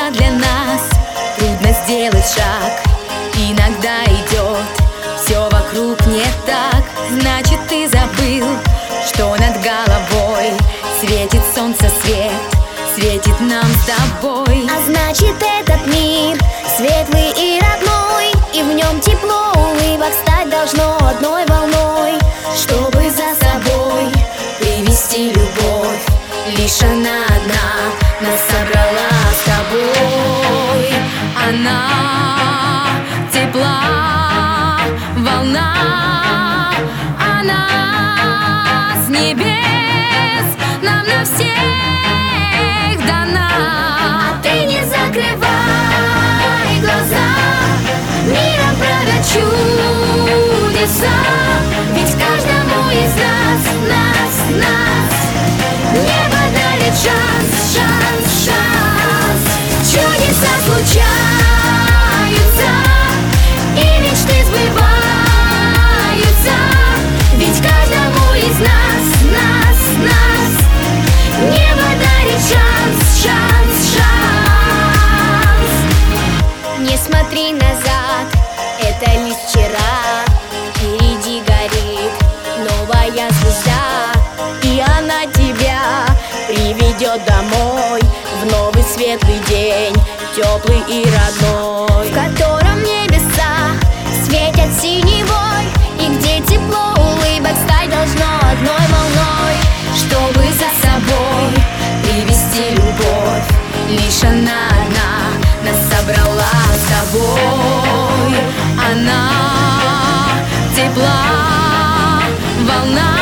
всегда для нас. Трудно сделать шаг, иногда идет все вокруг не так. Значит, ты забыл, что над головой светит солнце свет, светит нам с тобой. А значит, этот мир светлый и родной, и в нем тепло улыбок стать должно одной волной. Чтобы за собой привести любовь, лишь она одна нас собрала с тобой. Она тепла, волна, она с небес нам на всех дана. А ты не закрывай глаза, миром правят чудеса. Ведь каждому из нас небо дарит шанс, шанс, шанс. Чудеса случаются, и мечты сбываются. Ведь каждому из нас небо дарит шанс, шанс, шанс. Не смотри назад, это лишь вчера. Впереди горит новая звезда, и она тебя приведет домой в новый светлый день, теплый и родной, В котором небеса светят синевой, и где тепло улыбок стать должно одной волной. чтобы за собой привести любовь, лишь она одна нас собрала с тобой. Она тепла, волна.